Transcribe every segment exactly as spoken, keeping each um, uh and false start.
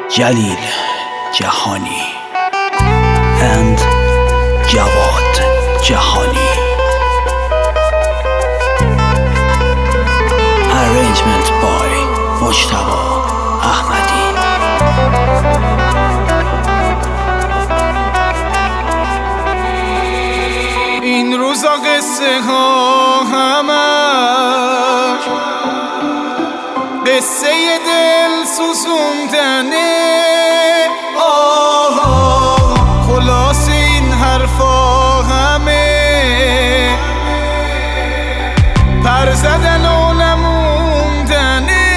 جلیل جهانی and جواد جهانی. Arrangement by مجتبی احمدی. این روزا قصه ها همش قصه دل سوزوندنه. آه خلاص این حرفا همه پر زدن و نموندنه.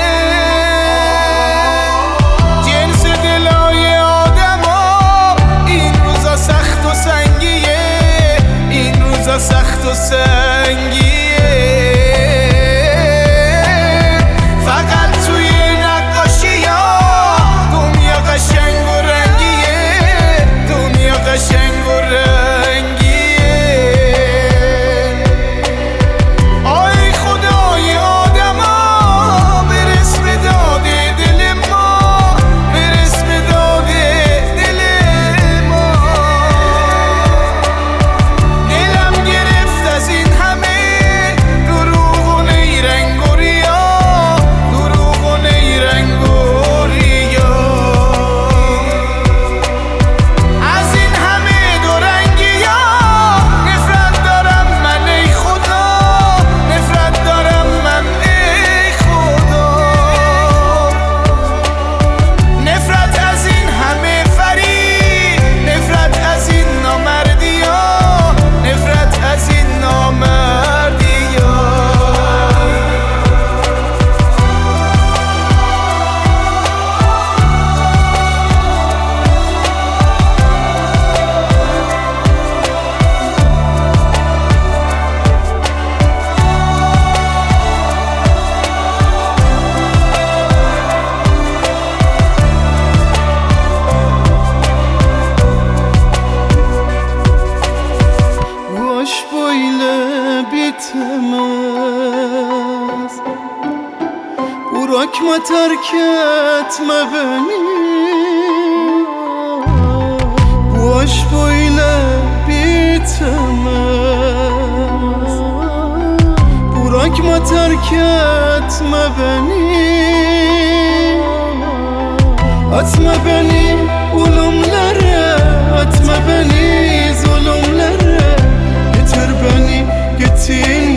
جنس دلای آدم ها این روزا سخت و سنگیه، این روزا سخت و سنگیه. Bırak mı terk etme beni, bu aşk böyle bitemez. Bırakma terk etme beni, atma beni ölümlere, atma beni zulümlere. Getir beni, getir